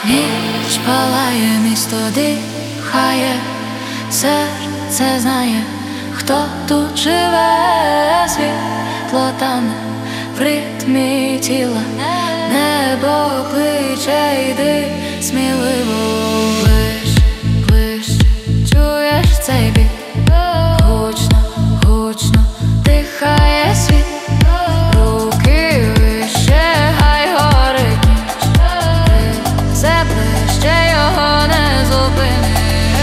Ніч палає, місто дихає, серце знає, хто тут живе. Світло тане в ритмі тіла, небо кличе, йди сміливо. Ближче, ближче, чуєш цей біт? Гучно, гучно дихає світ. Руки вище, хай горить ніч. Все ближче, його не зупини.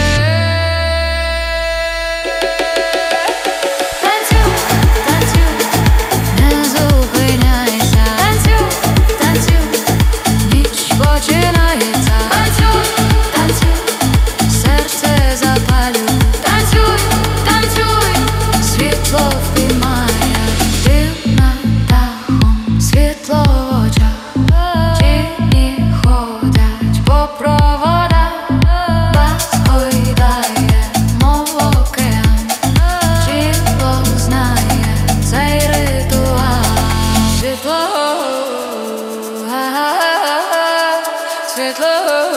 Танцюй, танцюй, не зупиняйся. Танцюй, танцюй, ніч починається. Танцюй, танцюй, серце запалюй. Танцюй, танцюй, світло впіймає. Дим над дахом, світло в очах. Тіні ходять по проводах. Бас гойдає, мов океан. Тіло знає цей ритуал. Світло, світло.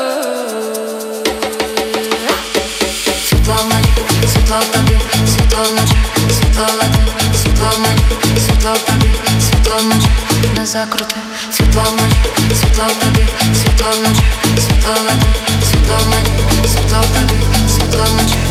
Світло в мені, світло в тобі, світло вночі, світло лети, світло в мені, світло в тобі, світло вночі, не закрути. Світло в мені, світло в тобі, світло вночі, світло лети, світло в мені, світло в тобі, світло вночі.